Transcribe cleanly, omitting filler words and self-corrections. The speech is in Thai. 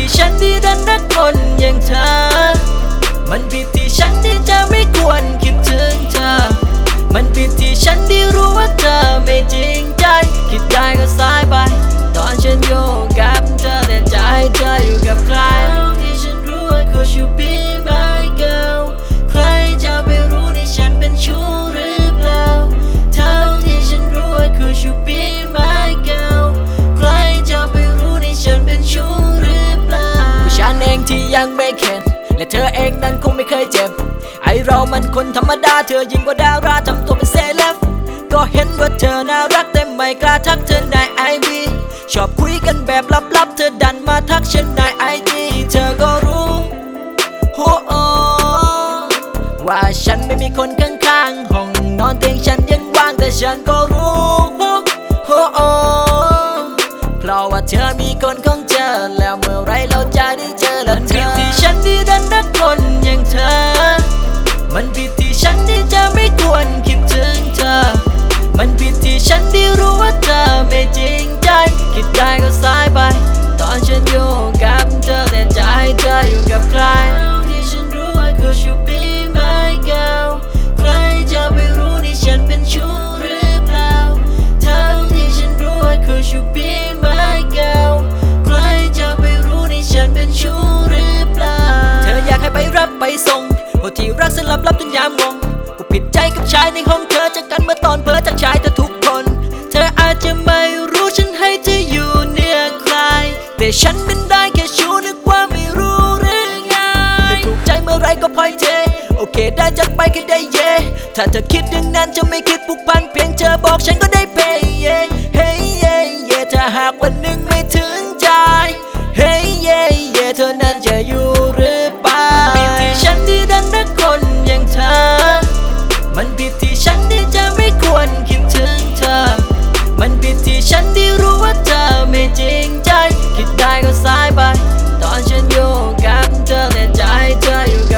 ที่ฉันที่ดันรักคนอย่างเธอมันผิดที่ฉันที่จะไม่ควรคิดถึงเธอมันผิดที่ฉันที่รู้ว่าเธอไม่จริงใจคิดได้ก็สายไปตอนฉันอยู่กับเธอแต่ใจเธออยู่กับใครที่ฉันรู้ว่า Could you be my girl ใครจะไปรู้ที่ฉันเป็นชู้หรือเปล่าเท่าที่ฉันรู้ว่า Could you be my girl ใครจะไปรู้ที่ฉันเป็นชู้หรือเปล่าก็ฉันเองที่ยังไม่เข็ดและเธอเองนั้นคงไม่เคยเจ็บไอเรามันคนธรรมดาเธอยิ่งกว่าดาราทำตัวเป็นเซเลบก็เห็นว่าเธอน่ารักแต่ไม่กล้าทักเธอในไอจีชอบคุยกันแบบลับๆเธอดันมาทักฉันในไอจีเธอก็รู้โอ้โอว่าฉันไม่มีคนข้างๆห้องนอนเตียงฉันยังว่างแต่ฉันก็รู้โอ้โอเพราะว่าเธอมีคนของเธอแล้วเมื่อไรเราจะได้เจอแล้วเธอที่ฉันที่ดันรักคนอย่างเธอมันผิดที่ฉันที่จะไม่ควรคิดถึงเธอมันผิดที่ฉันที่รู้ว่าเธอไม่จริงใจคิดได้ก็สายไปตอนฉันอยู่กับเธอแต่ใจเธออยู่กับใครที่ฉันรู้ว่า Could you be my girl ใครจะไปรู้ที่ฉันเป็นชู้หรือเปล่าเท่าที่ฉันรู้ว่า Could you be my girl ใครจะไปรู้ที่ฉันเป็นชู้หรือเปล่าเธออยากให้ไปรับไปส่งโอ้ที่รักสลับจนยามงงกูผิดใจกับชายในห้องเธอจากกันเมื่อตอนเพ้อจากชายเธอทุกคนเธออาจจะไม่รู้ฉันให้เธออยู่เนื้อใครแต่ฉันเป็นได้แค่ชู้นึกว่าไม่รู้หรือไงแต่ถูกใจเมื่อไรก็พอยเทโอเคได้จากไปแค่ได้เย่ถ้าเธอคิดอย่างนั้นจะไม่คิดผูกพันเพียงเธอบอกฉันก็ได้เพย์เย่เฮ้ยเย่เย่ถ้าหากวันหนึ่งไม่ถึงใจเฮ้ยเย่เย่เธอนั้นจะอยู่หรือเปล่าผิดที่ฉันที่ดันรักคนอย่างเธอมันผิดที่ฉันที่จะไม่ควรคิดถึงเธอมันผิดที่ฉันที่รู้ว่าเธอไม่จริงใจคิดได้ก็สายไปตอนฉันอยู่กับเธอแต่ใจเธออยู่กับ